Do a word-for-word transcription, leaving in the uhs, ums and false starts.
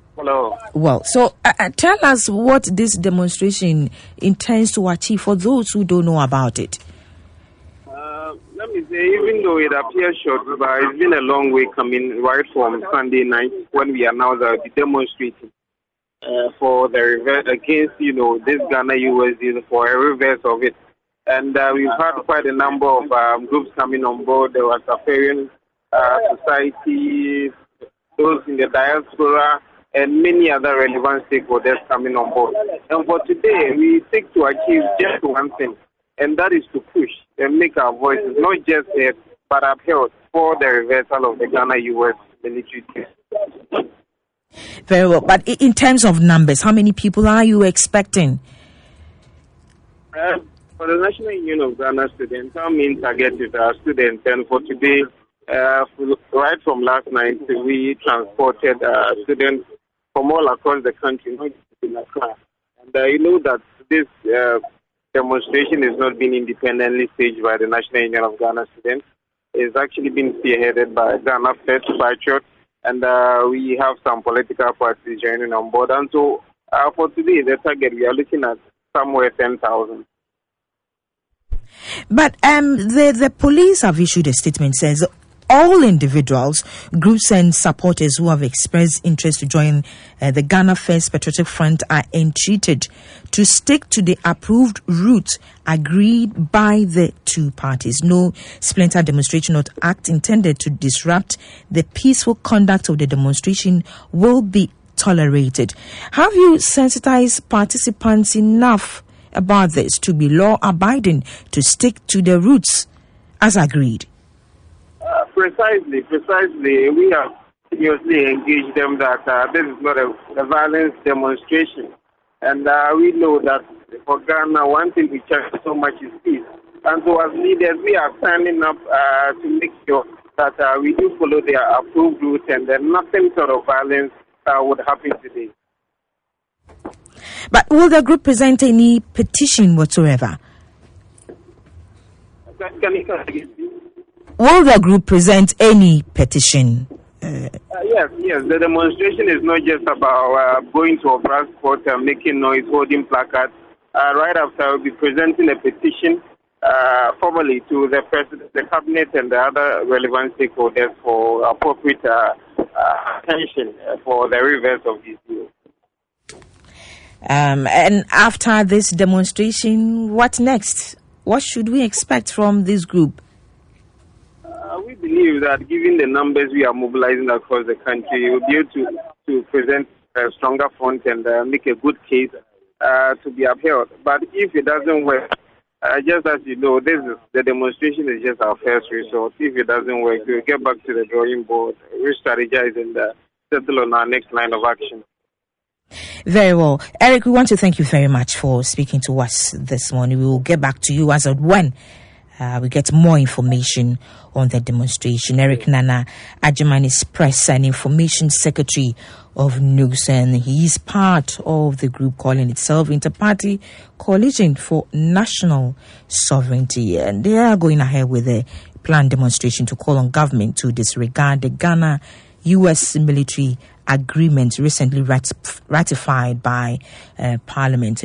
Hello. Well, so uh, uh, tell us what this demonstration intends to achieve for those who don't know about it. Uh, let me say, even though it appears short, but it's been a long way coming right from Sunday night when we announced that we're demonstrating uh, for the reverse against, you know, this Ghana U S D for a reverse of it. And uh, we've had quite a number of um, groups coming on board. There was Affarian uh, Society, those in the diaspora, and many other relevant stakeholders coming on board. And for today, we seek to achieve just one thing, and that is to push and make our voices not just heard, but upheld for the reversal of the Ghana U S military case. Very well. But in terms of numbers, how many people are you expecting? Uh, for the National Union of Ghana Students, our main target is our students, and for today, uh, right from last night, we transported uh, students from all across the country, not just in Accra. And uh, you know that this uh, demonstration is not being independently staged by the National Union of Ghana Students. It's actually been spearheaded by Ghana First Patriot, and uh, we have some political parties joining on board. And so uh, for today, the target, we are looking at somewhere ten thousand. But um, the, the police have issued a statement says all individuals, groups and supporters who have expressed interest to join uh, the Ghana First Patriotic Front are entreated to stick to the approved route agreed by the two parties. No splinter demonstration or act intended to disrupt the peaceful conduct of the demonstration will be tolerated. Have you sensitized participants enough about this to be law-abiding, to stick to the routes as agreed? Uh, precisely, precisely. We have seriously engaged them that uh, this is not a, a violence demonstration. And uh, we know that for Ghana, one thing we cherish so much is peace. And so as leaders, we are standing up uh, to make sure that uh, we do follow their approved route and that nothing sort of violence uh, would happen today. But will the group present any petition whatsoever? Can, can you, can you Will the group present any petition? Uh, uh, yes, yes. The demonstration is not just about uh, going to a brass spot and making noise, holding placards. Uh, right after, we'll be presenting a petition uh, formally to the president, the cabinet, and the other relevant stakeholders for appropriate uh, uh, attention for the reverse of this deal. Um, and after this demonstration, what next? What should we expect from this group? Uh, we believe that given the numbers we are mobilizing across the country, we'll be able to, to present a stronger front and uh, make a good case uh, to be upheld. But if it doesn't work, uh, just as you know, this is, the demonstration is just our first resort. If it doesn't work, we'll get back to the drawing board, re-strategize and uh, settle on our next line of action. Very well. Eric, we want to thank you very much for speaking to us this morning. We will get back to you as of when uh, we get more information on the demonstration. Eric Nana Agyeman is Press and Information Secretary of N U G S, and he is part of the group calling itself Interparty Coalition for National Sovereignty. And they are going ahead with a planned demonstration to call on government to disregard the Ghana U S military agreement recently rat- ratified by uh, Parliament.